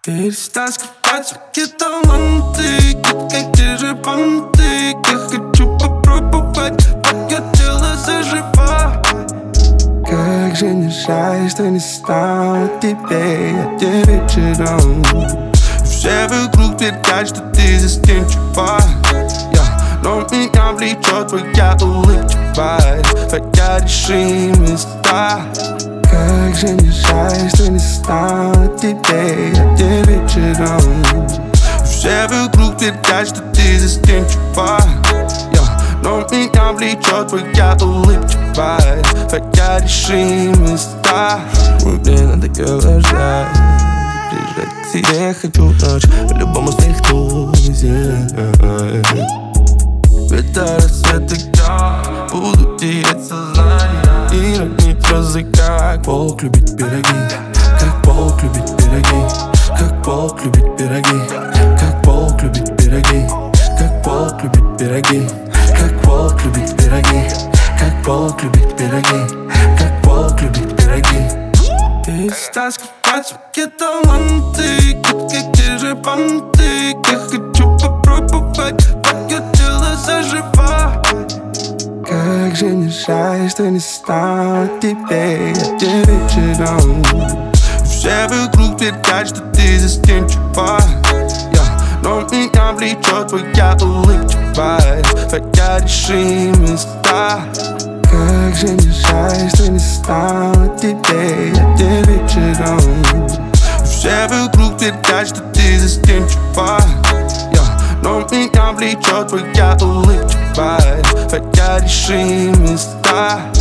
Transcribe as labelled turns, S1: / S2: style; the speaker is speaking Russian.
S1: Перестань скрывать свои таланты, как те же понты. Я хочу попробовать твое тело заживать. Как же не жаль, что не стало тебе, а те вечером. Все вокруг твердят, что ты застенчива, но меня влечет твоя улыбчивость, твоя решимость, да. Как же не жаль, что не стало тебе, а те вечером. Все вокруг твердят, что ты застенчива, но меня влечет твоя улыбчивость, твоя решимость, да. Мне надоело ждать, приезжать к тебе хочу ночь, по-любому свихнусь. Ведь до рассвета я буду терять сознание и ранить розы, как волк любит пироги, как волк любит пироги, как волк любит пироги, как волк любит пироги, как волк любит пироги, как волк любит пироги, как волк любит пироги, как волк любит пироги. Перестань скрывать свои таланты, как те же понты. Я хочу попробовать твое тело заживать. Как же не жаль, что не стало тебе, а те вечером. Все вокруг твердят, что ты застенчива, но меня влечет твоя улыбчивость, твоя решимость, да. Как же не жаль, что не стало тебе, а те вечером. Все вокруг твердят, что ты застенчива, но меня влечет твоя улыбчивость, твоя решимость, да.